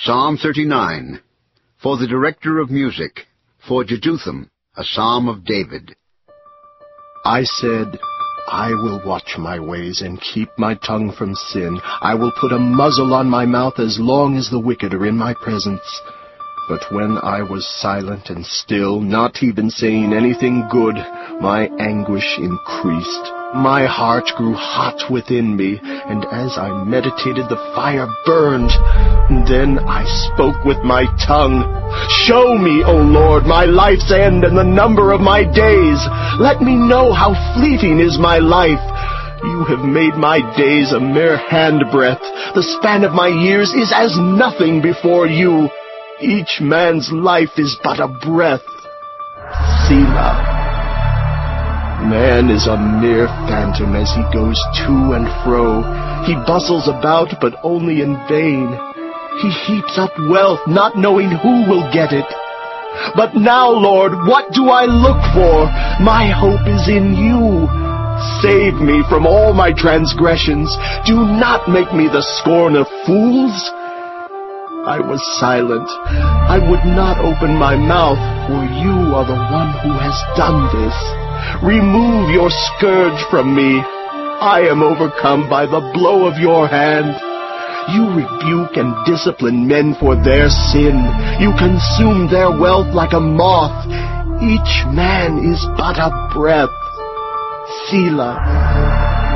Psalm 39. For the director of music, for Jeduthun, a psalm of David. I said, I will watch my ways and keep my tongue from sin. I will put a muzzle on my mouth as long as the wicked are in my presence. But when I was silent and still, not even saying anything good, my anguish increased. My heart grew hot within me, and as I meditated, the fire burned. Then I spoke with my tongue. Show me, O Lord, my life's end and the number of my days. Let me know how fleeting is my life. You have made my days a mere handbreadth. The span of my years is as nothing before you. Each man's life is but a breath. Selah. Man is a mere phantom as he goes to and fro. He bustles about, but only in vain. He heaps up wealth, not knowing who will get it. But now, Lord, what do I look for? My hope is in you. Save me from all my transgressions. Do not make me the scorn of fools. I was silent. I would not open my mouth, for you are the one who has done this. Remove your scourge from me. I am overcome by the blow of your hand. You rebuke and discipline men for their sin. You consume their wealth like a moth. Each man is but a breath. Selah.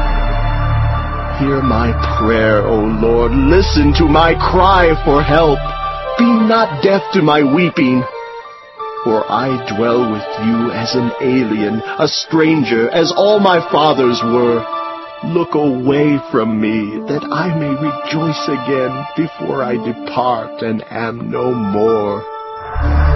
Hear my prayer, O Lord. Listen to my cry for help. Be not deaf to my weeping. For I dwell with you as an alien, a stranger, as all my fathers were. Look away from me, that I may rejoice again before I depart and am no more.